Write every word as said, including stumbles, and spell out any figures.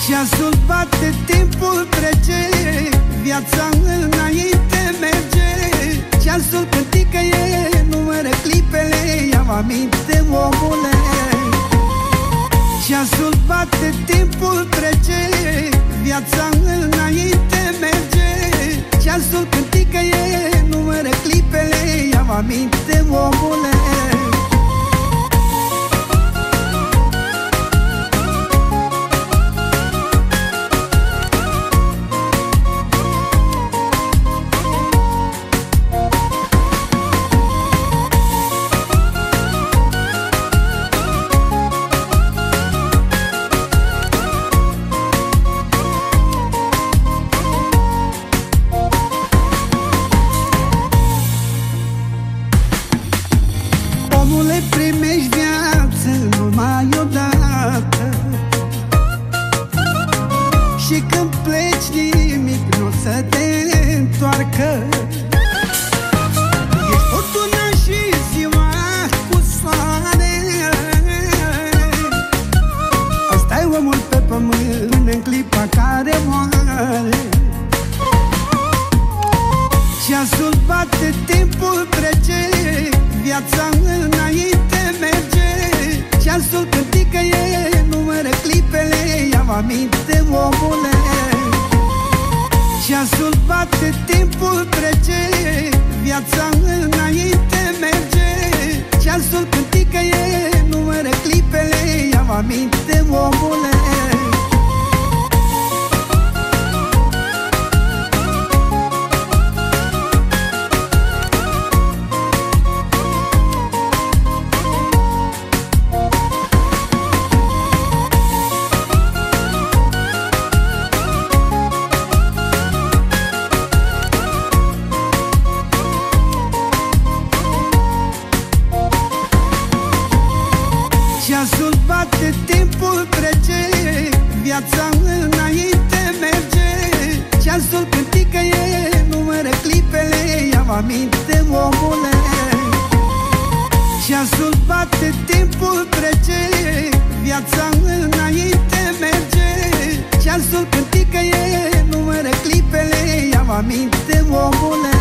Ceasul bate, timpul trece, viața înainte merge. Ceasul când ticăie, numără clipele, ia-mi aminte, omule. Ceasul bate, timpul trece, viața înainte merge. Ceasul când ticăie, numără clipele, ia-mi aminte, omule. Omule, primești viață numai odată, și când pleci nimic nu să te întoarcă. Ești furtuna și ziua cu soare, ăsta-i omul pe pământ în clipa care moare. Ceasul bate, timpul trece, viața înainte merge. Ceasul când ticăie, numără clipele, ia-mi aminte, omule. Ceasul bate, timpul trece, viața înainte merge. Ceasul când ticăie, numără clipele, ia-mi aminte, omule. Ceasul bate, timpul trece, viața înainte merge. Ceasul când ticăie, numără clipele, ia-mi aminte, omule. Ceasul bate, timpul trece, viața înainte merge. Ceasul când ticăie, numără clipele, ia-mi aminte, omule.